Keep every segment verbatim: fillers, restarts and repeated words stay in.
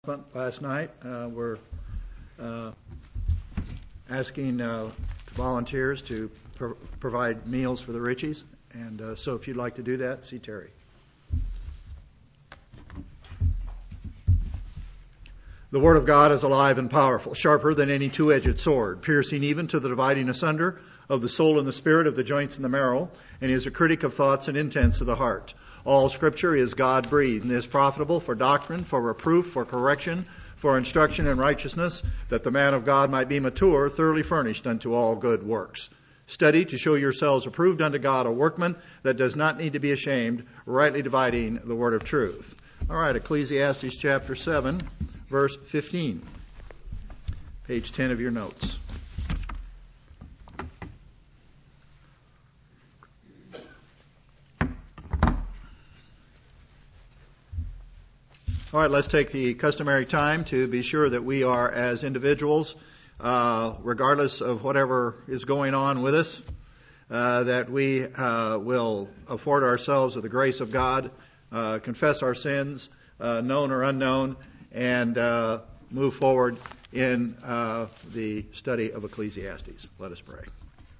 spent last night. Uh, we're uh, asking uh, volunteers to pro- provide meals for the Richies. And uh, so if you'd like to do that, see Terry. The Word of God is alive and powerful, sharper than any two-edged sword, piercing even to the dividing asunder of the soul and the spirit, of the joints and the marrow, and is a critic of thoughts and intents of the heart. All Scripture is God-breathed and is profitable for doctrine, for reproof, for correction, for instruction in righteousness, that the man of God might be mature, thoroughly furnished unto all good works. Study to show yourselves approved unto God, a workman that does not need to be ashamed, rightly dividing the word of truth. All right, Ecclesiastes chapter seven, verse fifteen. Page ten of your notes. All right, let's take the customary time to be sure that we are, as individuals, uh, regardless of whatever is going on with us, uh, that we uh, will afford ourselves with the grace of God, uh, confess our sins, uh, known or unknown, and uh, move forward in uh, the study of Ecclesiastes. Let us pray.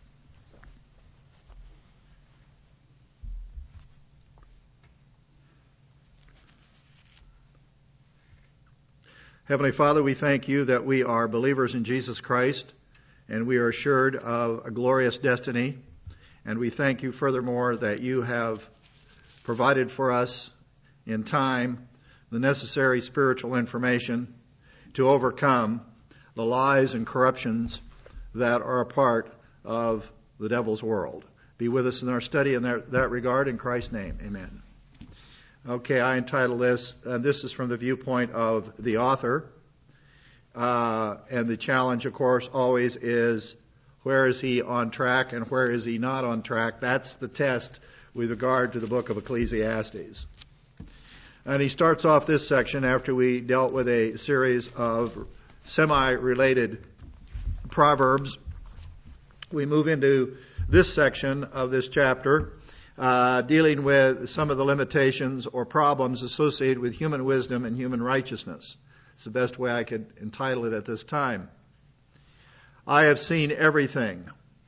Heavenly Father, we thank you that we are believers in Jesus Christ, and we are assured of a glorious destiny. And we thank you furthermore that you have provided for us in time the necessary spiritual information to overcome the lies and corruptions that are a part of the devil's world. Be with us in our study in that, that regard. In Christ's name, amen. Okay, I entitle this, and this is from the viewpoint of the author. Uh, and the challenge, of course, always is, where is he on track and where is he not on track? That's the test with regard to the book of Ecclesiastes. And he starts off this section after we dealt with a series of semi-related proverbs. We move into this section of this chapter, Uh, dealing with some of the limitations or problems associated with human wisdom and human righteousness. It's the best way I could entitle it at this time. I have seen everything.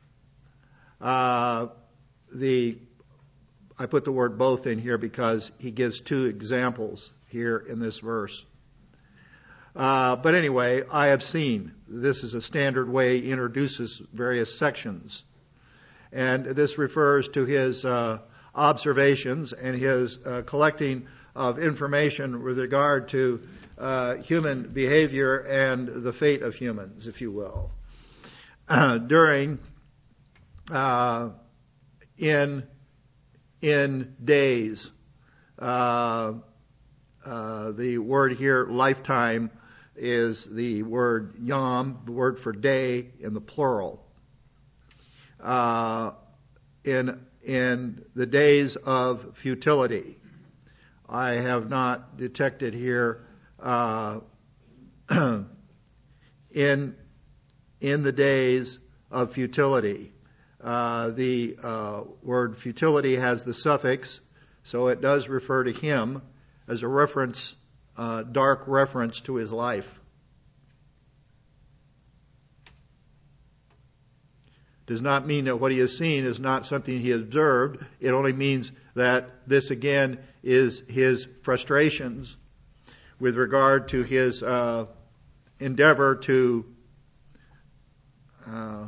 Uh, the I put the word both in here because he gives two examples here in this verse. Uh, but anyway, I have seen. This is a standard way he introduces various sections. And this refers to his uh, observations and his uh, collecting of information with regard to uh, human behavior and the fate of humans, if you will. Uh, during, uh, in, in days, uh, uh, the word here, lifetime, is the word yom, the word for day in the plural. Uh, in in the days of futility. I have not detected here uh, in in the days of futility. Uh, the uh, word futility has the suffix, so it does refer to him as a reference, uh, dark reference to his life. Does not mean that what he has seen is not something he observed. It only means that this again is his frustrations with regard to his uh, endeavor to uh,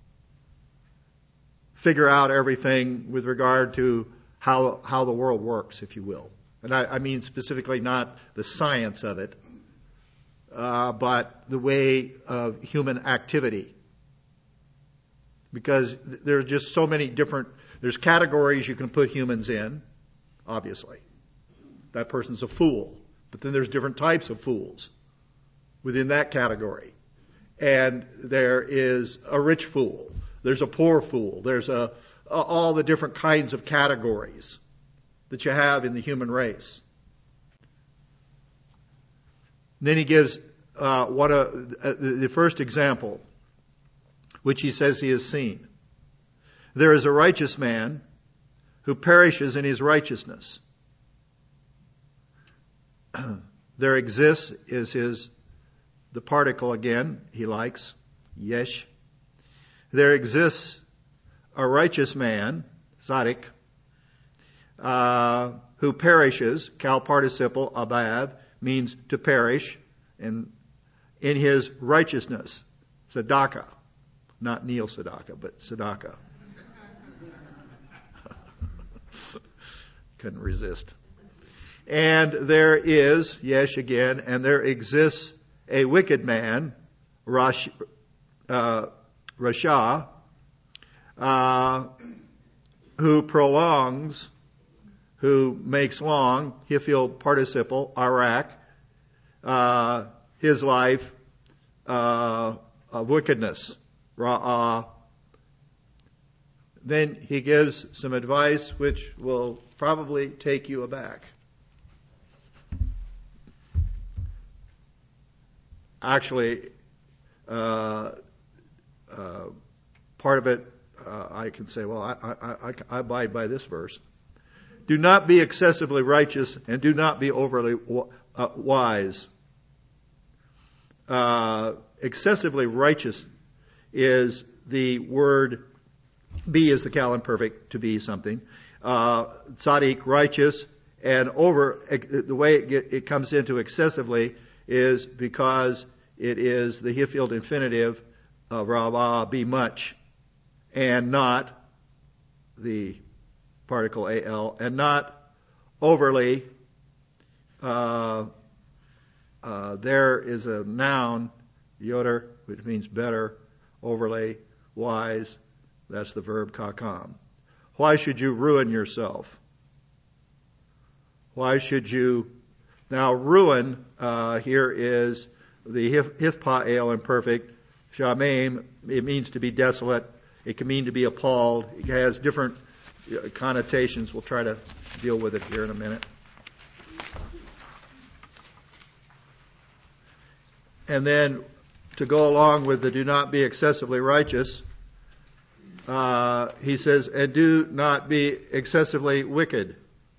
figure out everything with regard to how how the world works, if you will. And I, I mean specifically not the science of it, uh, but the way of human activity. Because there's just so many different, there's categories you can put humans in, obviously. That person's a fool. But then there's different types of fools within that category. And there is a rich fool. There's a poor fool. There's a, a all the different kinds of categories that you have in the human race. And then he gives uh, what a, uh, the first example, which he says he has seen. There is a righteous man who perishes in his righteousness. There exists is his, the particle again, he likes, yesh. There exists a righteous man, tzaddik, uh, who perishes, kal participle, abav, means to perish, and in his righteousness, tzedakah, not Neil Sedaka, but tzedakah. Couldn't resist. And there is, yesh again, and there exists a wicked man, Rash, uh, Rasha, uh, who prolongs, who makes long, hifil participle, arak, uh, his life uh, of wickedness, ra'ah. Then he gives some advice which will probably take you aback. Actually, uh, uh, part of it, uh, I can say, well, I, I, I, I abide by this verse. Do not be excessively righteous and do not be overly uh, wise. Uh, excessively righteous is the word, be is the Cal imperfect, to be something. Uh, tzaddik, righteous, and over, the way it, get, it comes into excessively is because it is the Hiffield infinitive of Rabbah, be much, and not the particle al, and not overly. Uh, uh, there is a noun, yoder, which means better, overly, wise. That's the verb kakam. Why should you ruin yourself? Why should you... Now, ruin uh, here is the hifpa'el imperfect. Shamim, it means to be desolate. It can mean to be appalled. It has different connotations. We'll try to deal with it here in a minute. And then, to go along with the do not be excessively righteous, uh, he says, and do not be excessively wicked.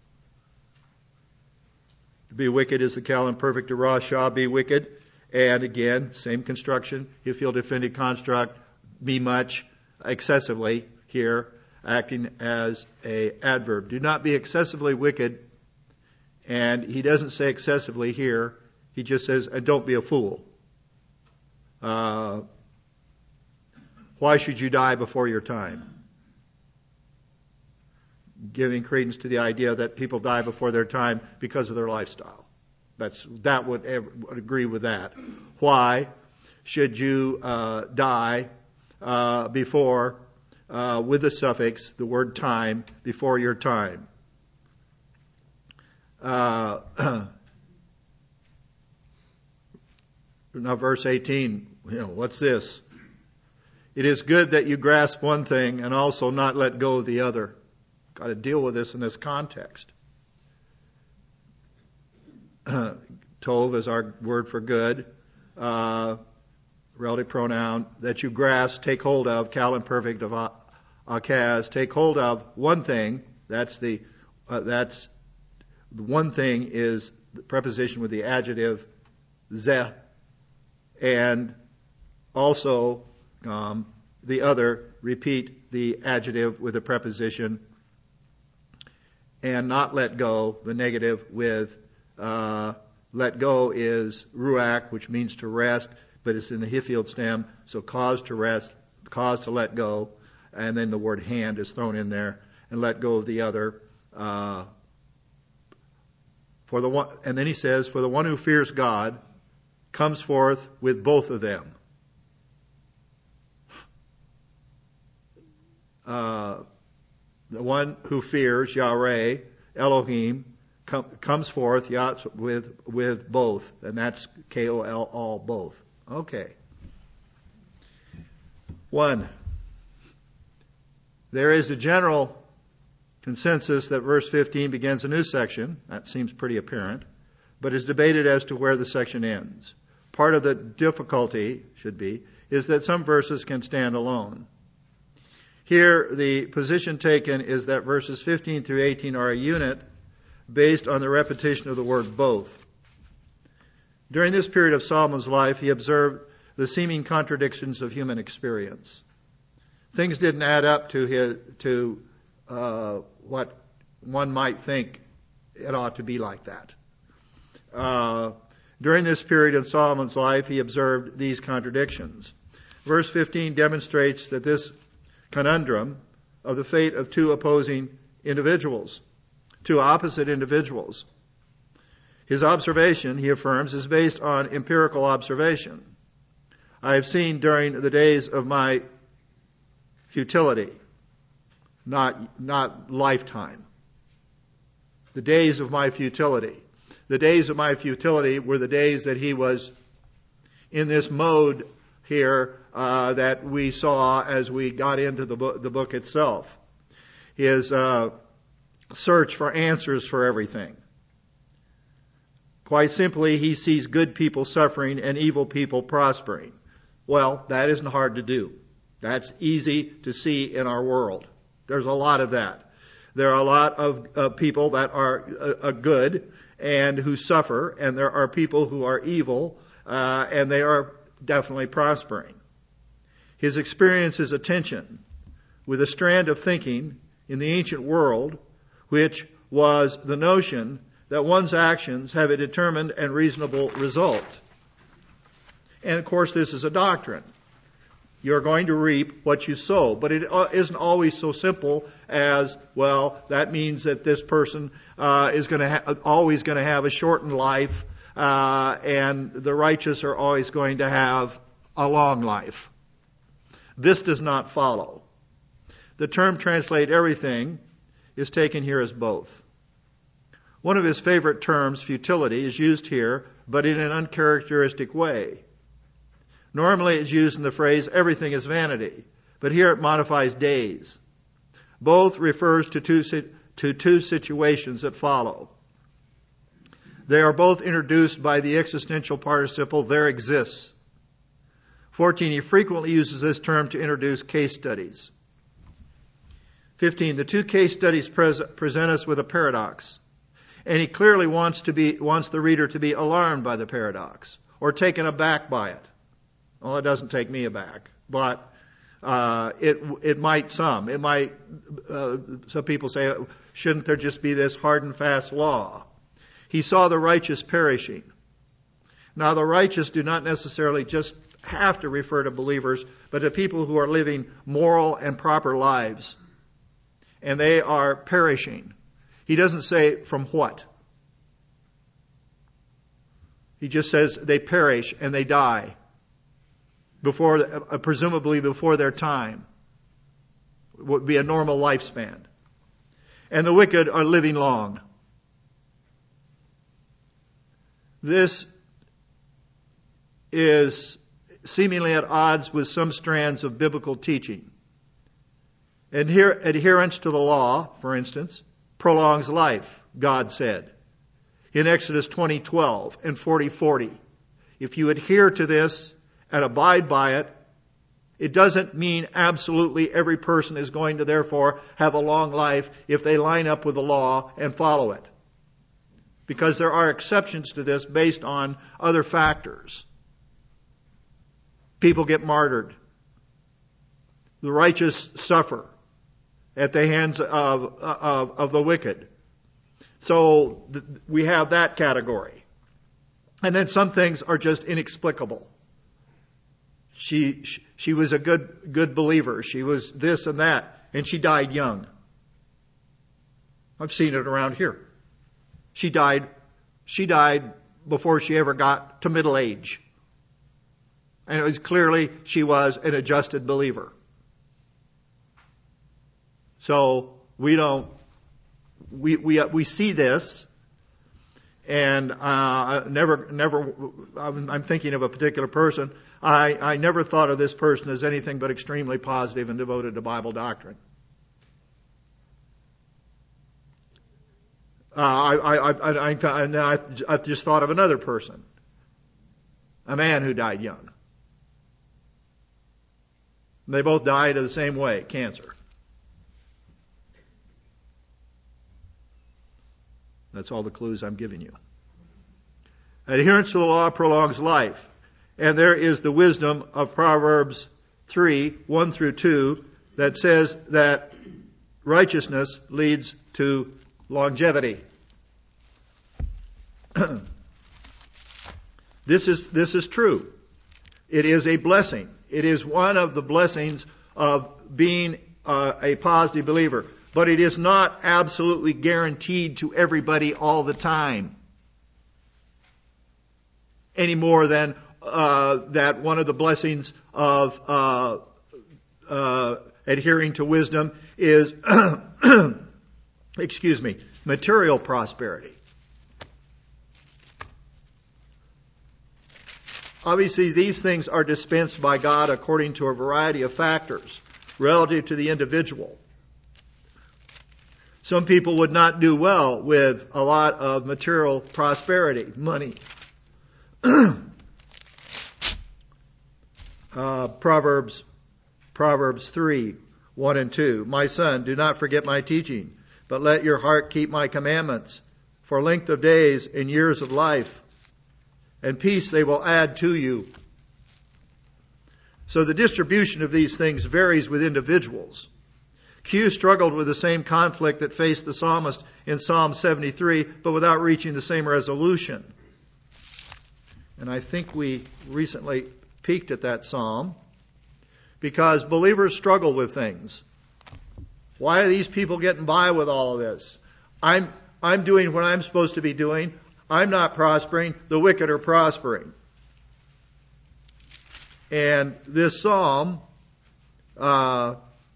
To be wicked is the Cal imperfect, to Rasha, be wicked. And again, same construction, Hiffield definitive construct, be much, excessively here, acting as a adverb. Do not be excessively wicked, and he doesn't say excessively here, he just says, and don't be a fool. Uh, why should you die before your time? Giving credence to the idea that people die before their time because of their lifestyle. That's, that would, would agree with that. Why should you uh, die uh, before, uh, with the suffix, the word time, before your time? Uh, now, verse eighteen, you know, what's this? It is good that you grasp one thing and also not let go of the other. Got to deal with this in this context. Tov is our word for good. Uh, relative pronoun. That you grasp, take hold of, Cal imperfect of akaz, take hold of one thing. That's the, uh, that's, the one thing is the preposition with the adjective zeh, and also um, the other, repeat the adjective with the preposition, and not let go, the negative with uh, let go is ruach, which means to rest, but it's in the Hiffield stem, so cause to rest, cause to let go, and then the word hand is thrown in there, and let go of the other. Uh, for the one, and then he says, for the one who fears God comes forth with both of them. Uh, the one who fears, Yahweh, Elohim, com- comes forth Yah, with with both, and that's K O L, all, both. Okay. One. There is a general consensus that verse fifteen begins a new section. That seems pretty apparent, but is debated as to where the section ends. Part of the difficulty, should be, is that some verses can stand alone. Here, the position taken is that verses fifteen through eighteen are a unit based on the repetition of the word both. During this period of Solomon's life, he observed the seeming contradictions of human experience. Things didn't add up to his, to uh, what one might think it ought to be like that. Uh, during this period in Solomon's life, he observed these contradictions. Verse fifteen demonstrates that this conundrum of the fate of two opposing individuals, two opposite individuals. His observation, he affirms, is based on empirical observation. I have seen during the days of my futility, not, not lifetime. The days of my futility. The days of my futility were the days that he was in this mode here uh, that we saw as we got into the book, the book itself. His uh, search for answers for everything. Quite simply, he sees good people suffering and evil people prospering. Well, that isn't hard to do. That's easy to see in our world. There's a lot of that. There are a lot of uh, people that are uh, uh, good and who suffer, and there are people who are evil, uh, and they are definitely prospering. His experience is a tension with a strand of thinking in the ancient world, which was the notion that one's actions have a determined and reasonable result. And of course, this is a doctrine. You're going to reap what you sow. But it isn't always so simple as, well, that means that this person uh, is going to ha- always going to have a shortened life, uh, and the righteous are always going to have a long life. This does not follow. The term translate everything is taken here as both. One of his favorite terms, futility, is used here, but in an uncharacteristic way. Normally it's used in the phrase, everything is vanity, but here it modifies days. Both refers to two, to two situations that follow. They are both introduced by the existential participle, there exists. fourteen, he frequently uses this term to introduce case studies. fifteen, the two case studies pres- present us with a paradox. And he clearly wants to be wants the reader to be alarmed by the paradox or taken aback by it. Well, it doesn't take me aback, but uh, it it might some. It might. Uh, some people say, shouldn't there just be this hard and fast law? He saw the righteous perishing. Now, the righteous do not necessarily just have to refer to believers, but to people who are living moral and proper lives, and they are perishing. He doesn't say from what. He just says they perish and they die, before, uh, presumably before their time. It would be a normal lifespan. And the wicked are living long. This is seemingly at odds with some strands of biblical teaching. Adher- adherence to the law, for instance, prolongs life, God said in Exodus twenty twelve and forty forty. If you adhere to this and abide by it, it doesn't mean absolutely every person is going to therefore have a long life if they line up with the law and follow it. Because there are exceptions to this based on other factors. People get martyred. The righteous suffer at the hands of, of, of the wicked. So th- we have that category. And then some things are just inexplicable. She, she, she was a good, good believer. She was this and that. And she died young. I've seen it around here. She died, she died before she ever got to middle age. And it was clearly she was an adjusted believer. So we don't, we we we see this, and uh, never never. I'm thinking of a particular person. I I never thought of this person as anything but extremely positive and devoted to Bible doctrine. Uh, I I I, I and then I I just thought of another person, a man who died young. They both died of the same way, cancer. That's all the clues I'm giving you. Adherence to the law prolongs life. And there is the wisdom of Proverbs three, one through two, that says that righteousness leads to longevity. This is, this is true. It is a blessing. It is one of the blessings of being uh, a positive believer. But it is not absolutely guaranteed to everybody all the time. Any more than uh, that one of the blessings of uh, uh, adhering to wisdom is, excuse me, material prosperity. Obviously, these things are dispensed by God according to a variety of factors relative to the individual. Some people would not do well with a lot of material prosperity, money. uh, Proverbs, Proverbs three, one and two. My son, do not forget my teaching, but let your heart keep my commandments. For length of days and years of life, and peace they will add to you. So the distribution of these things varies with individuals. Q struggled with the same conflict that faced the psalmist in Psalm seventy-three, but without reaching the same resolution. And I think we recently peeked at that psalm, because believers struggle with things. Why are these people getting by with all of this? I'm, I'm doing what I'm supposed to be doing. I'm not prospering. The wicked are prospering. And this psalm uh,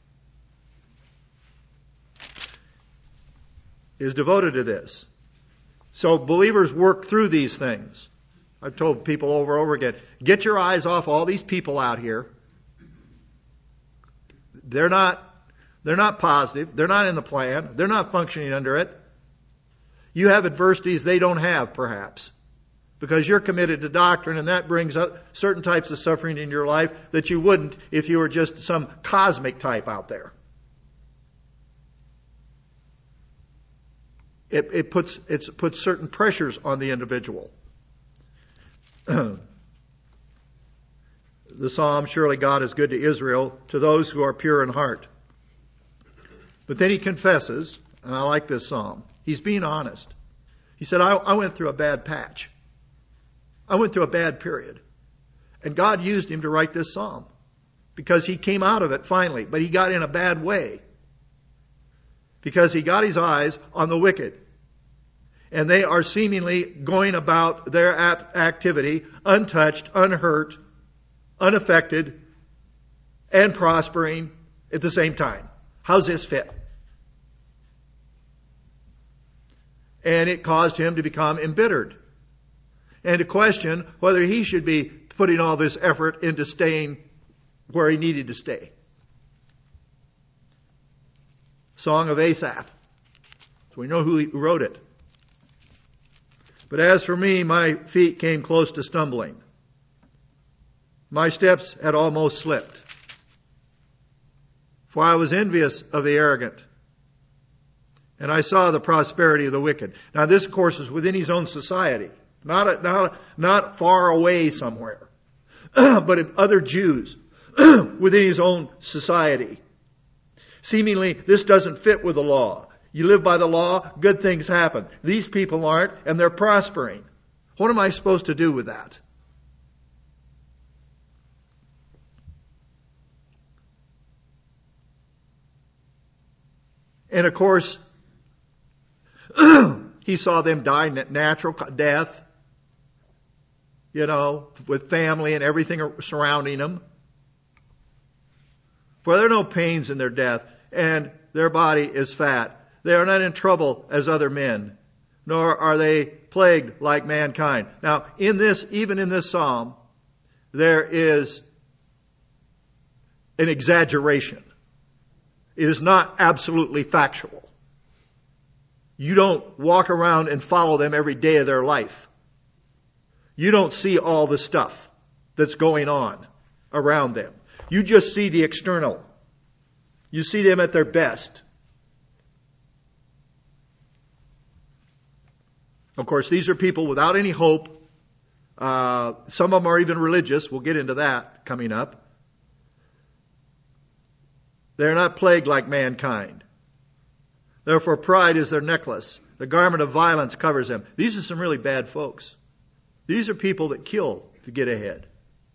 is devoted to this. So believers work through these things. I've told people over and over again, get your eyes off all these people out here. They're not, they're not positive. They're not in the plan. They're not functioning under it. You have adversities they don't have, perhaps, because you're committed to doctrine, and that brings up certain types of suffering in your life that you wouldn't if you were just some cosmic type out there. It, it puts it puts certain pressures on the individual. The psalm, surely God is good to Israel, to those who are pure in heart. But then he confesses, and I like this psalm. He's being honest. He said, I, I went through a bad patch. I went through a bad period. And God used him to write this psalm because he came out of it finally, but he got in a bad way because he got his eyes on the wicked. And they are seemingly going about their activity untouched, unhurt, unaffected, and prospering at the same time. How's this fit? And it caused him to become embittered and to question whether he should be putting all this effort into staying where he needed to stay. Song of Asaph. So we know who wrote it. But as for me, my feet came close to stumbling. My steps had almost slipped. For I was envious of the arrogant, and I saw the prosperity of the wicked. Now this, of course, is within his own society. Not, not, not far away somewhere. But in other Jews. Within his own society. Seemingly, this doesn't fit with the law. You live by the law, good things happen. These people aren't, and they're prospering. What am I supposed to do with that? And of course, he saw them die natural death, you know, with family and everything surrounding them. For there are no pains in their death, and their body is fat. They are not in trouble as other men, nor are they plagued like mankind. Now, in this, even in this psalm, there is an exaggeration. It is not absolutely factual. You don't walk around and follow them every day of their life. You don't see all the stuff that's going on around them. You just see the external. You see them at their best. Of course, these are people without any hope Uh, some of them are even religious. We'll get into that coming up. They're not plagued like mankind. Therefore, pride is their necklace. The garment of violence covers them. These are some really bad folks. These are people that kill to get ahead.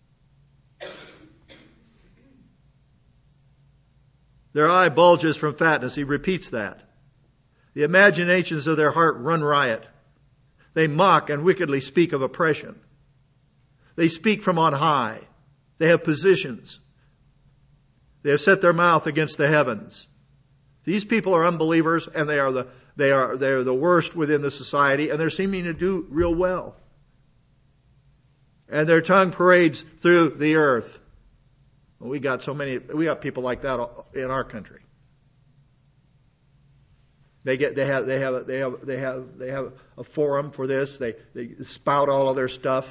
Their eye bulges from fatness. He repeats that. The imaginations of their heart run riot. They mock and wickedly speak of oppression. They speak from on high. They have positions. They have set their mouth against the heavens. These people are unbelievers, and they are the they are they are the worst within the society, and they're seeming to do real well. And their tongue parades through the earth. We got so many. We got people like that in our country. They get. They have. They have. They have. They have. They have a forum for this. They they spout all of their stuff.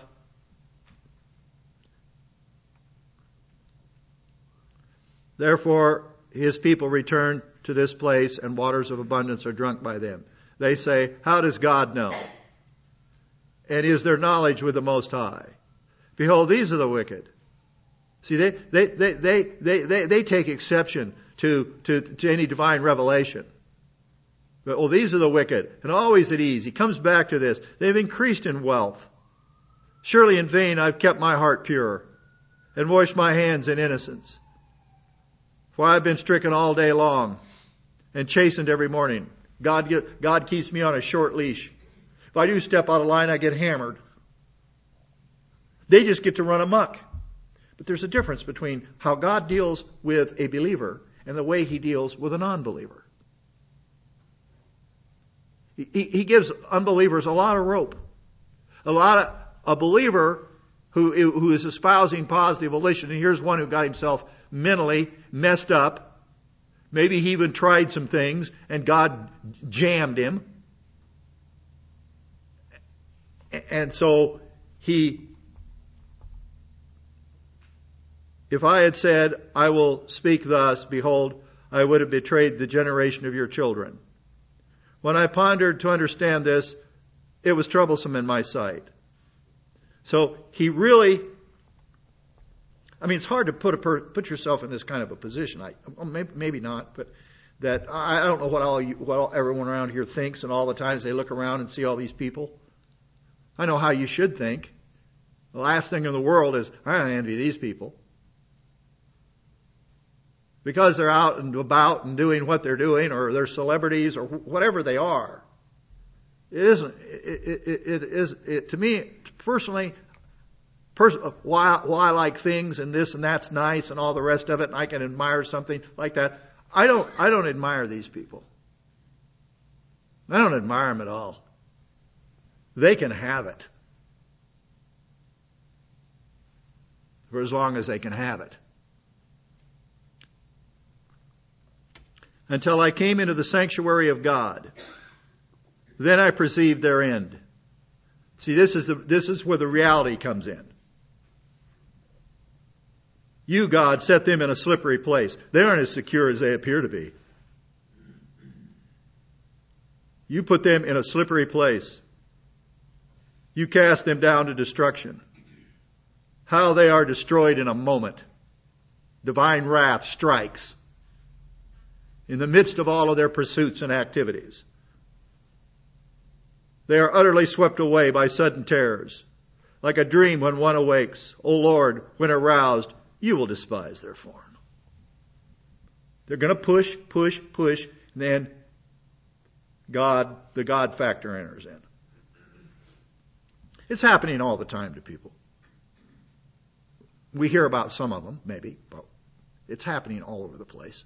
Therefore, his people return to this place, and waters of abundance are drunk by them. They say, "How does God know? And is there knowledge with the Most High? Behold, these are the wicked." See, they they they they they they, they take exception to, to to any divine revelation. But, oh, these are the wicked, and always at ease. He comes back to this. They've increased in wealth. Surely in vain I've kept my heart pure, and washed my hands in innocence. For I've been stricken all day long, and chastened every morning. God God keeps me on a short leash. If I do step out of line, I get hammered. They just get to run amok. But there's a difference between how God deals with a believer and the way He deals with a non-believer. He, he gives unbelievers a lot of rope. A lot of, a believer who, who is espousing positive volition, and here's one who got himself mentally messed up. Maybe he even tried some things, and God jammed him. And so he... If I had said, I will speak thus, behold, I would have betrayed the generation of your children. When I pondered to understand this, it was troublesome in my sight. So he really, I mean, it's hard to put a per, put yourself in this kind of a position. I, maybe, maybe not, but that I don't know what all you, what all, everyone around here thinks, and all the times they look around and see all these people. I know how you should think. The last thing in the world is, I don't envy these people. Because they're out and about and doing what they're doing, or they're celebrities, or whatever they are. It isn't. It, it, it is. It, to me, personally, pers- why, why I like things and this and that's nice and all the rest of it, and I can admire something like that. I don't. I don't admire these people. I don't admire them at all. They can have it for as long as they can have it. Until I came into the sanctuary of God. Then I perceived their end. See, this is the, this is where the reality comes in. You, God, set them in a slippery place. They aren't as secure as they appear to be. You put them in a slippery place. You cast them down to destruction. How they are destroyed in a moment. Divine wrath strikes in the midst of all of their pursuits and activities. They are utterly swept away by sudden terrors. Like a dream when one awakes, O Lord, when aroused, you will despise their form. They're going to push, push, push, and then God, the God factor enters in. It's happening all the time to people. We hear about some of them, maybe, but it's happening all over the place.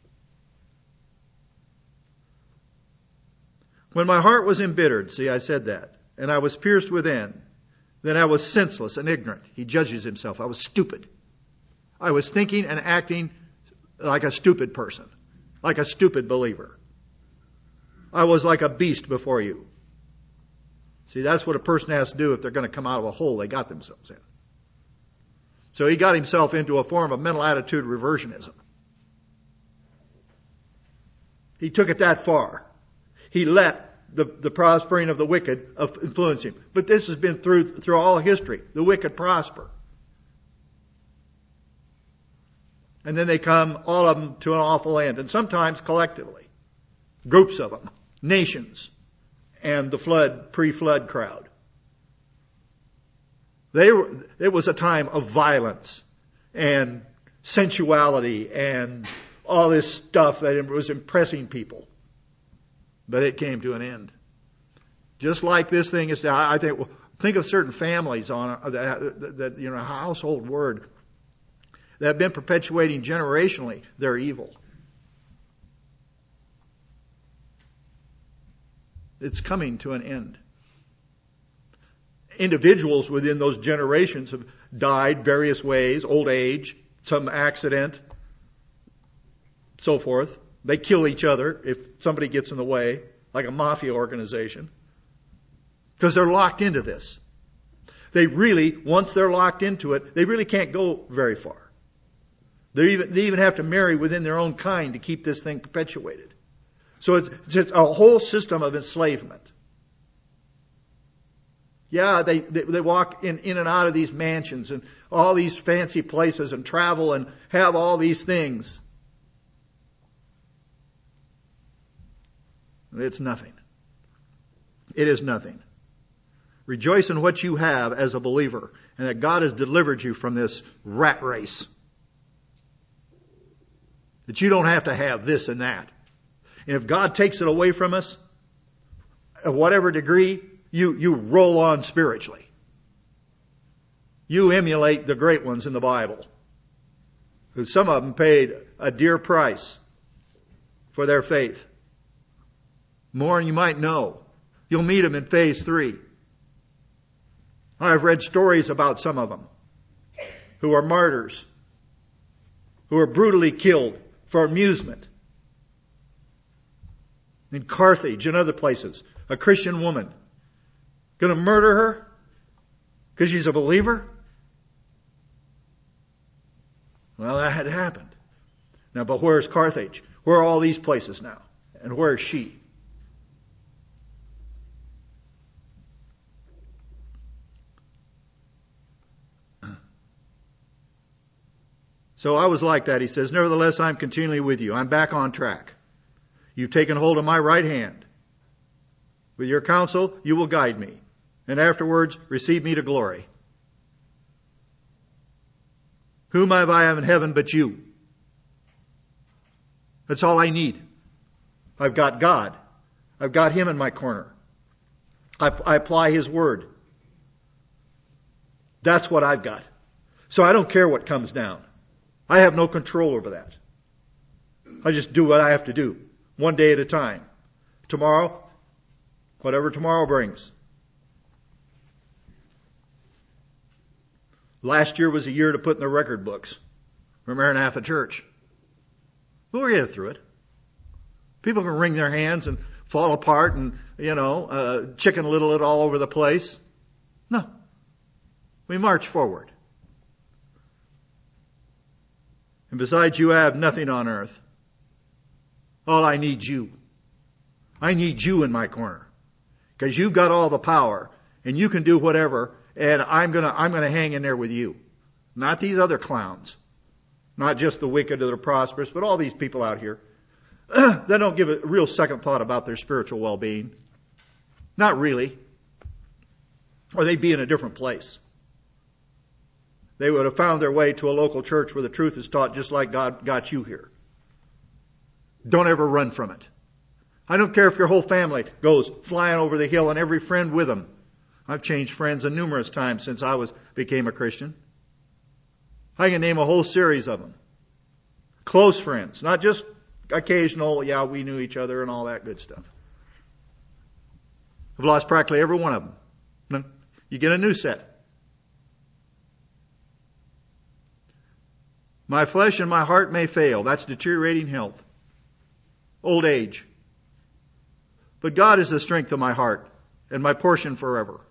When my heart was embittered, see, I said that, and I was pierced within, then I was senseless and ignorant. He judges himself. I was stupid. I was thinking and acting like a stupid person, like a stupid believer. I was like a beast before you. See, that's what a person has to do if they're going to come out of a hole they got themselves in. So he got himself into a form of mental attitude reversionism. He took it that far. He let the, the prospering of the wicked influence him. But this has been through, through all history. The wicked prosper. And then they come, all of them, to an awful end. And sometimes collectively. Groups of them. Nations. And the flood, pre-flood crowd. They were, it was a time of violence and sensuality and all this stuff that was impressing people. But it came to an end. Just like this thing is, I think, well, think of certain families on that, that, you know, a household word that have been perpetuating generationally their evil. It's coming to an end. Individuals within those generations have died various ways, old age, some accident, so forth. They kill each other if somebody gets in the way, like a mafia organization, because they're locked into this. They really, once they're locked into it, they really can't go very far. They even, they even have to marry within their own kind to keep this thing perpetuated. So it's, it's a whole system of enslavement. Yeah, they, they, they walk in, in and out of these mansions and all these fancy places and travel and have all these things. It's nothing. It is nothing. Rejoice in what you have as a believer and that God has delivered you from this rat race. That you don't have to have this and that. And if God takes it away from us, at whatever degree, you, you roll on spiritually. You emulate the great ones in the Bible. Some of them paid a dear price for their faith. More than you might know. You'll meet them in phase three. I've read stories about some of them who are martyrs, who are brutally killed for amusement. In Carthage and other places, a Christian woman going to murder her because she's a believer? Well, that had happened. Now, but where is Carthage? Where are all these places now? And where is she? So I was like that, he says. Nevertheless, I'm continually with you. I'm back on track. You've taken hold of my right hand. With your counsel, you will guide me. And afterwards, receive me to glory. Whom have I in heaven but you? That's all I need. I've got God. I've got Him in my corner. I, I apply His word. That's what I've got. So I don't care what comes down. I have no control over that. I just do what I have to do. One day at a time. Tomorrow, whatever tomorrow brings. Last year was a year to put in the record books for Maranatha Church. We'll get through it. People can wring their hands and fall apart and, you know, uh, chicken little it all over the place. No. We march forward. And besides, you have nothing on earth. All I need you. I need you in my corner. Because you've got all the power. And you can do whatever. And I'm gonna, I'm gonna hang in there with you. Not these other clowns. Not just the wicked or the prosperous, but all these people out here. They don't give a real second thought about their spiritual well-being. Not really. Or they'd be in a different place. They would have found their way to a local church where the truth is taught just like God got you here. Don't ever run from it. I don't care if your whole family goes flying over the hill and every friend with them. I've changed friends a numerous times since I was became a Christian. I can name a whole series of them. Close friends, not just occasional, yeah, we knew each other and all that good stuff. I've lost practically every one of them. You get a new set. My flesh and my heart may fail. That's deteriorating health. Old age. But God is the strength of my heart and my portion forever.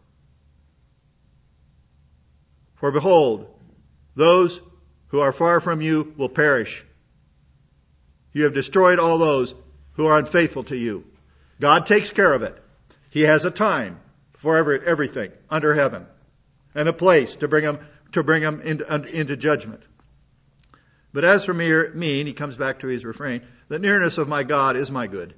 For behold, those who are far from you will perish. You have destroyed all those who are unfaithful to you. God takes care of it. He has a time for every, everything under heaven and a place to bring them, to bring them into, into judgment. But as for me, me, and he comes back to his refrain, the nearness of my God is my good.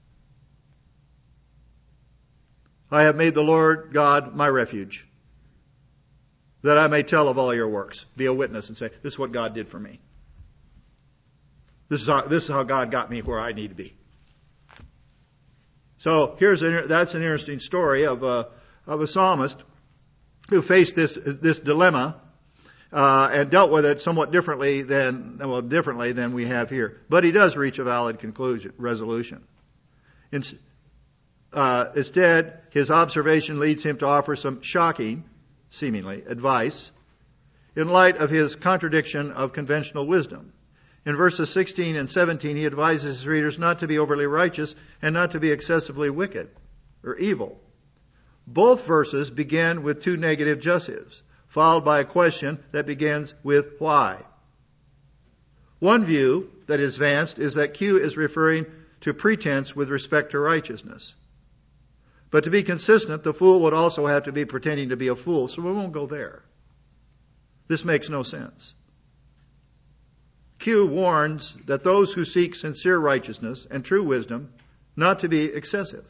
I have made the Lord God my refuge, that I may tell of all your works, be a witness and say, this is what God did for me. This is how, this is how God got me where I need to be. So here's a, that's an interesting story of a, of a psalmist who faced this this dilemma uh, and dealt with it somewhat differently than well differently than we have here. But he does reach a valid conclusion resolution. In, uh, instead, his observation leads him to offer some shocking, seemingly, advice in light of his contradiction of conventional wisdom. In verses sixteen and seventeen, he advises his readers not to be overly righteous and not to be excessively wicked or evil. Both verses begin with two negative jussives, followed by a question that begins with why. One view that is advanced is that Q is referring to pretense with respect to righteousness. But to be consistent, the fool would also have to be pretending to be a fool, so we won't go there. This makes no sense. Q warns that those who seek sincere righteousness and true wisdom not to be excessive.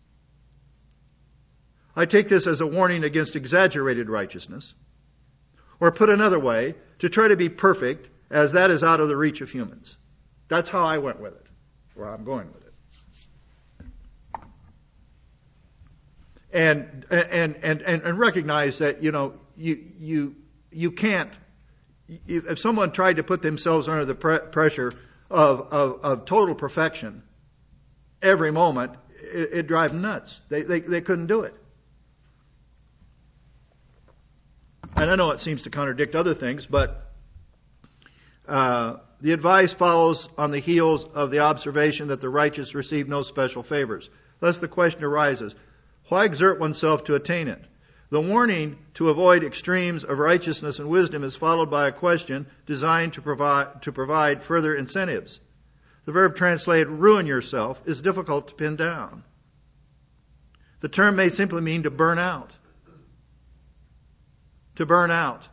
I take this as a warning against exaggerated righteousness, or put another way, to try to be perfect, as that is out of the reach of humans. That's how I went with it, or I'm going with it. And and and and, and recognize that, you know, you you you can't. If someone tried to put themselves under the pre- pressure of, of, of total perfection every moment, it, it'd drive them nuts. They, they, they couldn't do it. And I know it seems to contradict other things, but uh, the advice follows on the heels of the observation that the righteous receive no special favors. Thus the question arises, why exert oneself to attain it? The warning to avoid extremes of righteousness and wisdom is followed by a question designed to provide, to provide further incentives. The verb translated ruin yourself is difficult to pin down. The term may simply mean to burn out. To burn out.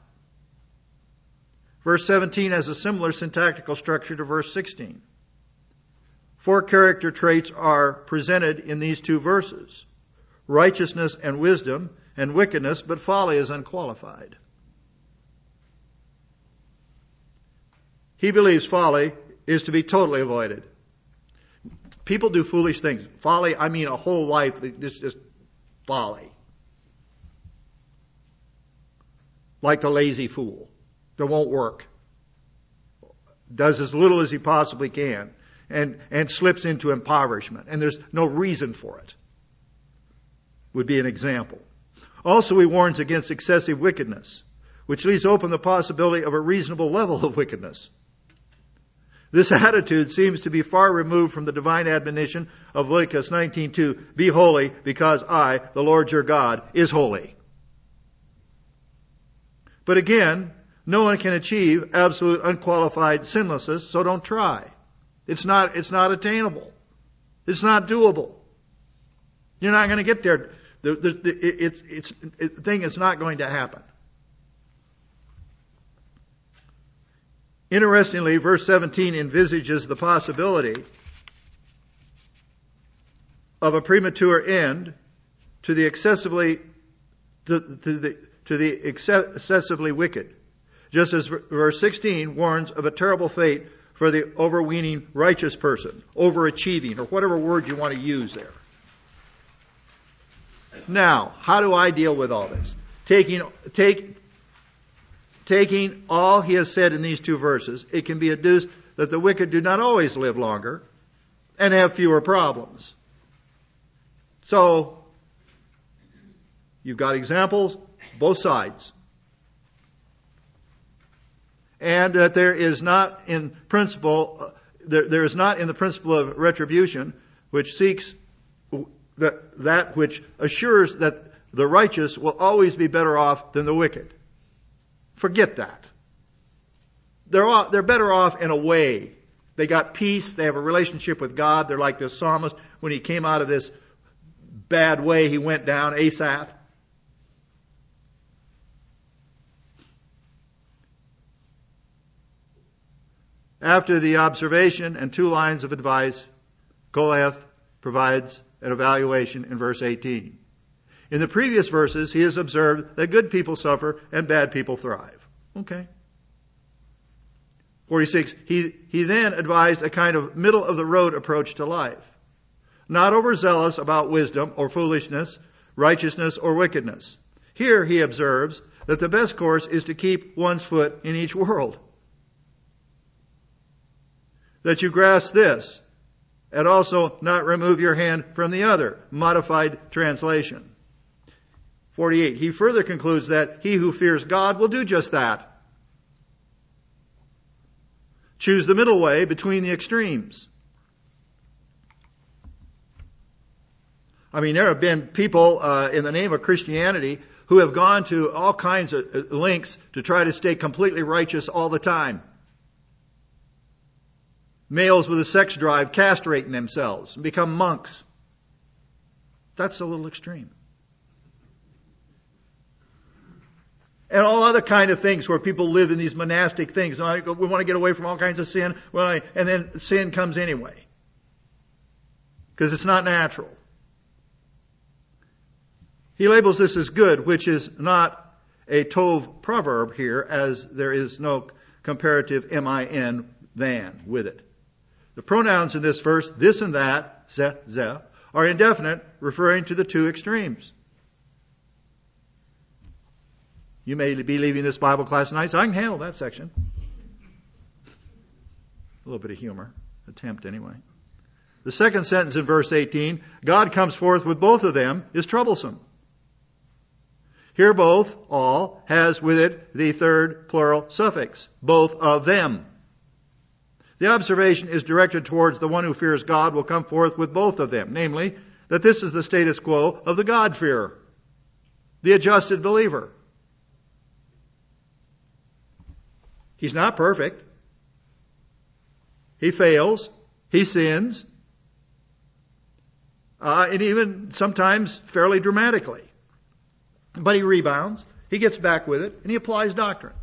Verse seventeen has a similar syntactical structure to verse sixteen. Four character traits are presented in these two verses: righteousness and wisdom, and wickedness, but folly is unqualified. He believes folly is to be totally avoided. People do foolish things. Folly, I mean a whole life, this is just folly. Like the lazy fool that won't work. Does as little as he possibly can and, and slips into impoverishment. And there's no reason for it. Would be an example. Also, he warns against excessive wickedness, which leaves open the possibility of a reasonable level of wickedness. This attitude seems to be far removed from the divine admonition of Leviticus nineteen two, be holy because I, the Lord your God, is holy. But again, no one can achieve absolute unqualified sinlessness, so don't try. It's not, it's not attainable. It's not doable. You're not going to get there. The, the, the, it's, it's, it, the thing is not going to happen. Interestingly, verse seventeen envisages the possibility of a premature end to the excessively to, to the to the excessively wicked, just as verse sixteen warns of a terrible fate for the overweening righteous person, overachieving, or whatever word you want to use there. Now, how do I deal with all this? Taking, take, taking all he has said in these two verses, it can be adduced that the wicked do not always live longer and have fewer problems. So, you've got examples, both sides. And that there is not in principle, there, there is not in the principle of retribution, which seeks that, that which assures that the righteous will always be better off than the wicked. Forget that. They're all, they're better off in a way. They got peace. They have a relationship with God. They're like this psalmist when he came out of this bad way he went down ASAP. After the observation and two lines of advice, Koheleth provides an evaluation in verse eighteen. In the previous verses, he has observed that good people suffer and bad people thrive. Okay. forty-six, he, he then advised a kind of middle-of-the-road approach to life. Not overzealous about wisdom or foolishness, righteousness or wickedness. Here he observes that the best course is to keep one's foot in each world. That you grasp this, and also not remove your hand from the other. Modified translation. forty-eight. He further concludes that he who fears God will do just that. Choose the middle way between the extremes. I mean, there have been people uh, in the name of Christianity who have gone to all kinds of lengths to try to stay completely righteous all the time. Males with a sex drive castrating themselves and become monks. That's a little extreme. And all other kind of things where people live in these monastic things. We want to get away from all kinds of sin, and then sin comes anyway. Because it's not natural. He labels this as good, which is not a tov proverb here, as there is no comparative min, than, with it. The pronouns in this verse, this and that, ze, ze, are indefinite, referring to the two extremes. You may be leaving this Bible class tonight, so I can handle that section. A little bit of humor. Attempt anyway. The second sentence in verse eighteen, God comes forth with both of them, is troublesome. Here both, all, has with it the third plural suffix, both of them. The observation is directed towards the one who fears God will come forth with both of them, namely, that this is the status quo of the God-fearer, the adjusted believer. He's not perfect. He fails. He sins. Uh, and even sometimes fairly dramatically. But he rebounds. He gets back with it. And he applies doctrine.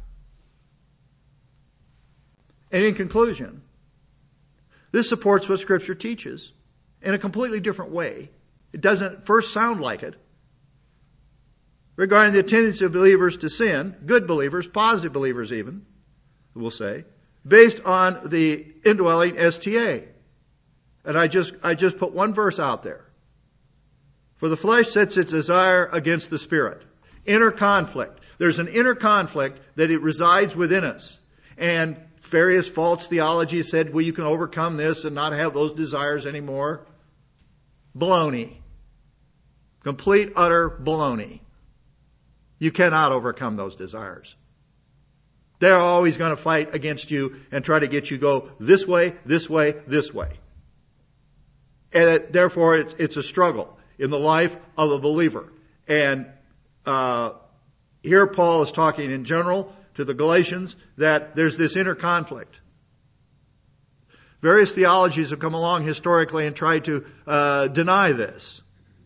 And in conclusion, this supports what Scripture teaches in a completely different way. It doesn't first sound like it. Regarding the tendency of believers to sin, good believers, positive believers even, we'll say, based on the indwelling S T A. And I just, I just put one verse out there. For the flesh sets its desire against the Spirit. Inner conflict. There's an inner conflict that it resides within us. And various false theologies said, well, you can overcome this and not have those desires anymore. Baloney. Complete, utter baloney. You cannot overcome those desires. They're always going to fight against you and try to get you to go this way, this way, this way. And it, therefore, it's, it's a struggle in the life of a believer. And uh, here Paul is talking in general to the Galatians that there's this inner conflict. Various theologies have come along historically and tried to uh, deny this.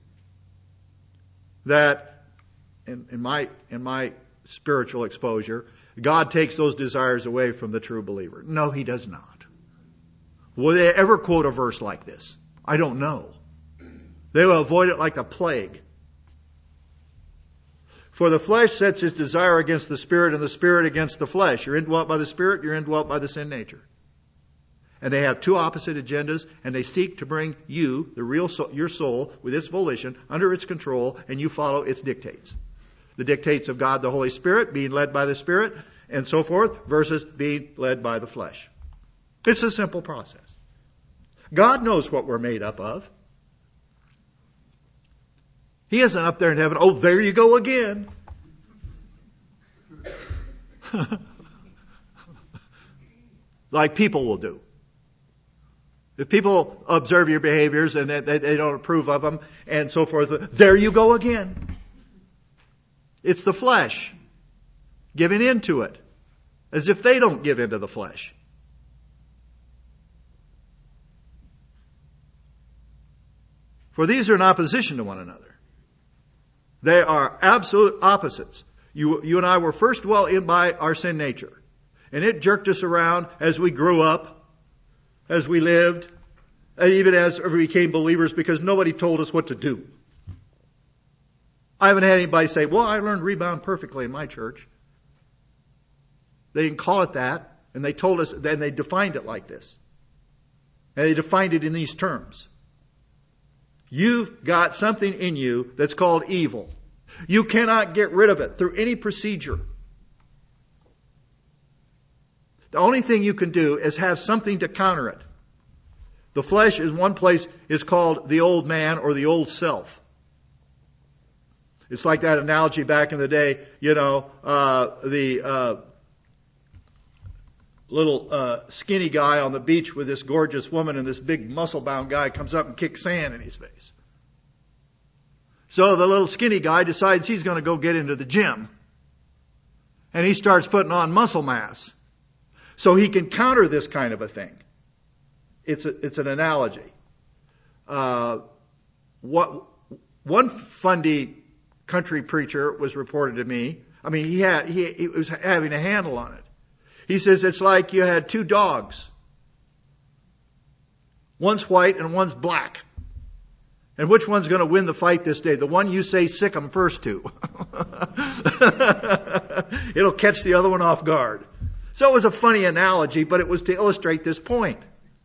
That, in, in my in my spiritual exposure, God takes those desires away from the true believer. No, He does not. Will they ever quote a verse like this? I don't know. They will avoid it like the plague. For the flesh sets its desire against the Spirit, and the Spirit against the flesh. You're indwelt by the Spirit, you're indwelt by the sin nature. And they have two opposite agendas, and they seek to bring you, the real soul, your soul, with its volition, under its control, and you follow its dictates. The dictates of God the Holy Spirit, being led by the Spirit, and so forth, versus being led by the flesh. It's a simple process. God knows what we're made up of. He isn't up there in heaven, oh, there you go again. Like people will do. If people observe your behaviors and they, they, they don't approve of them and so forth, there you go again. It's the flesh giving in to it, as if they don't give in to the flesh. For these are in opposition to one another. They are absolute opposites. You, you and I were first dwelt in by our sin nature. And it jerked us around as we grew up, as we lived, and even as we became believers, because nobody told us what to do. I haven't had anybody say, well, I learned rebound perfectly in my church. They didn't call it that, and they told us, then they defined it like this. And they defined it in these terms. You've got something in you that's called evil. You cannot get rid of it through any procedure. The only thing you can do is have something to counter it. The flesh in one place is called the old man or the old self. It's like that analogy back in the day, you know, uh, the uh, little uh, skinny guy on the beach with this gorgeous woman, and this big muscle-bound guy comes up and kicks sand in his face. So the little skinny guy decides he's going to go get into the gym. And he starts putting on muscle mass. So he can counter this kind of a thing. It's a, it's an analogy. Uh, what one fundy country preacher was reported to me. I mean, he had he, he was having a handle on it. He says it's like you had two dogs. One's white and one's black. And which one's going to win the fight this day? The one you say sick 'em first to. It'll catch the other one off guard. So it was a funny analogy, but it was to illustrate this point.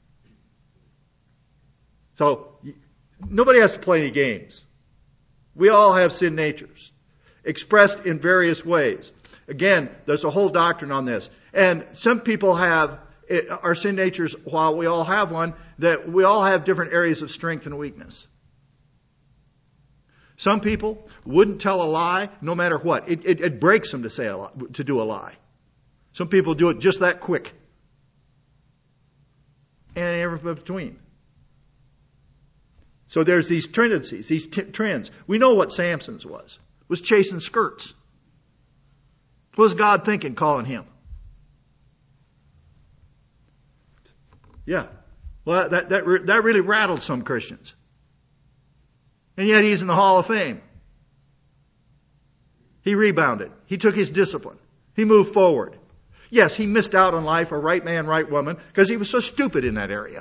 So nobody has to play any games. We all have sin natures, expressed in various ways. Again, there's a whole doctrine on this. And some people have it, our sin natures, while we all have one, that we all have different areas of strength and weakness. Some people wouldn't tell a lie no matter what. It, it, it breaks them to say a lie, to do a lie. Some people do it just that quick. And everything between. So there's these tendencies, these t- trends. We know what Samson's was. Was chasing skirts. What was God thinking calling him? Yeah. Well, that, that, that really rattled some Christians. And yet he's in the Hall of Fame. He rebounded. He took his discipline. He moved forward. Yes, he missed out on life, a right man, right woman, because he was so stupid in that area.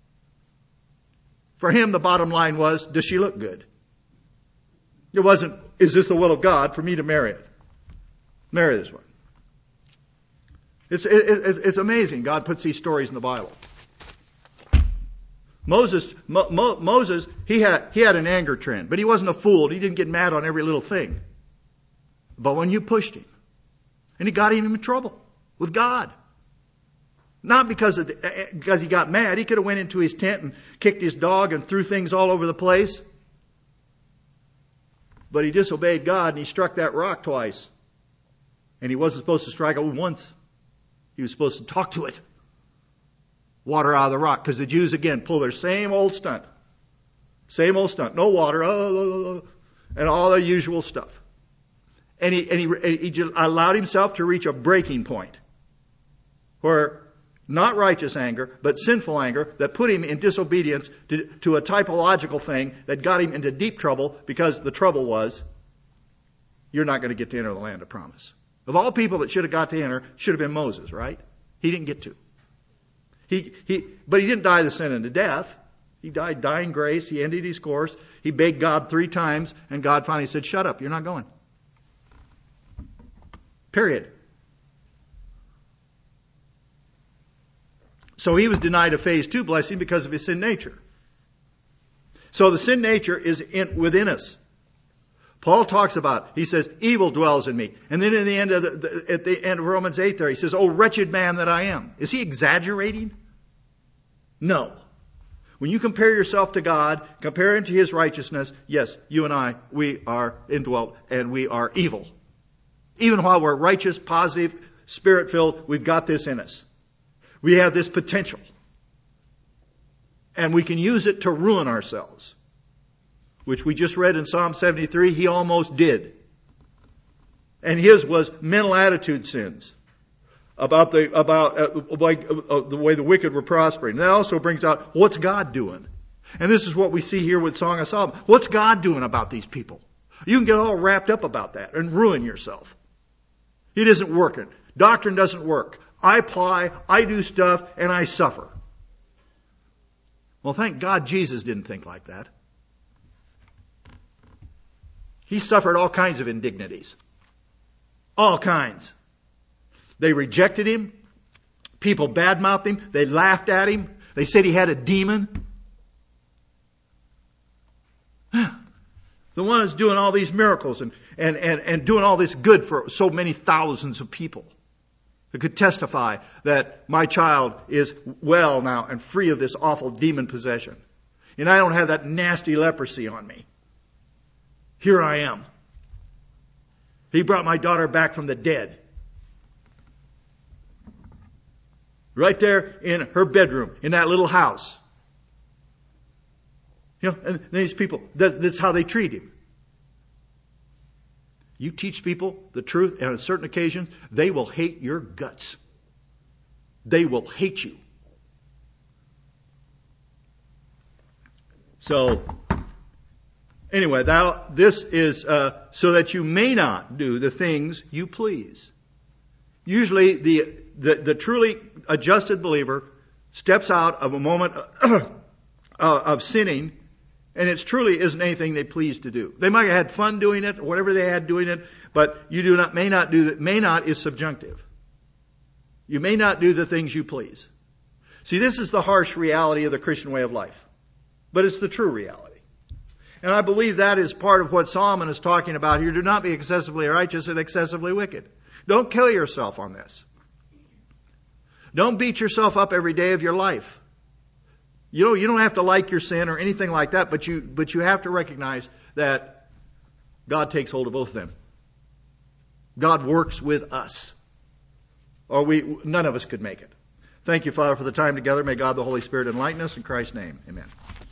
For him, the bottom line was, does she look good? It wasn't, is this the will of God for me to marry it? Marry this one. It's, it, it's, it's amazing. God puts these stories in the Bible. Moses, Mo, Mo, Moses, he had, he had an anger trend, but he wasn't a fool. He didn't get mad on every little thing. But when you pushed him, and he got him in trouble with God. Not because of the, because he got mad. He could have went into his tent and kicked his dog and threw things all over the place. But he disobeyed God and he struck that rock twice. And he wasn't supposed to strike it once. He was supposed to talk to it. Water out of the rock. Because the Jews, again, pull their same old stunt. Same old stunt. No water. Oh, oh, oh, and all the usual stuff. And he, and he, and he just allowed himself to reach a breaking point. Where not righteous anger, but sinful anger that put him in disobedience to, to a typological thing that got him into deep trouble, because the trouble was, you're not going to get to enter the land of promise. Of all people that should have got to enter, should have been Moses, right? He didn't get to. He, he, but he didn't die the sin unto death. He died dying grace. He ended his course. He begged God three times, and God finally said, shut up, you're not going. Period. So he was denied a phase two blessing because of his sin nature. So the sin nature is in, within us. Paul talks about, he says, evil dwells in me. And then in the end of the, the, at the end of Romans eight there, he says, oh, wretched man that I am. Is he exaggerating? No. When you compare yourself to God, compare him to his righteousness, yes, you and I, we are indwelt and we are evil. Even while we're righteous, positive, spirit-filled, we've got this in us. We have this potential. And we can use it to ruin ourselves. Which we just read in Psalm seventy-three, he almost did. And his was mental attitude sins. About the, about, uh, like, uh, the way the wicked were prospering. And that also brings out, what's God doing? And this is what we see here with Song of Solomon. What's God doing about these people? You can get all wrapped up about that and ruin yourself. It isn't working. Doctrine doesn't work. I apply, I do stuff, and I suffer. Well, thank God Jesus didn't think like that. He suffered all kinds of indignities. All kinds. They rejected him. People badmouthed him. They laughed at him. They said he had a demon. The one who's doing all these miracles and, and, and, and doing all this good for so many thousands of people that could testify that my child is well now and free of this awful demon possession. And I don't have that nasty leprosy on me. Here I am. He brought my daughter back from the dead. Right there in her bedroom, in that little house. You know, and these people, that, that's how they treat him. You teach people the truth, and on certain occasions, they will hate your guts. They will hate you. So, anyway, that, this is uh, so that you may not do the things you please. Usually, the, the, the truly adjusted believer steps out of a moment of, of sinning, and it truly isn't anything they please to do. They might have had fun doing it, or whatever they had doing it, but you do not, may not do that. May not is subjunctive. You may not do the things you please. See, this is the harsh reality of the Christian way of life, but it's the true reality. And I believe that is part of what Solomon is talking about here. Do not be excessively righteous and excessively wicked. Don't kill yourself on this. Don't beat yourself up every day of your life. You know, you don't have to like your sin or anything like that, but you, but you have to recognize that God takes hold of both of them. God works with us. Or we, none of us could make it. Thank you, Father, for the time together. May God the Holy Spirit enlighten us. In Christ's name, amen.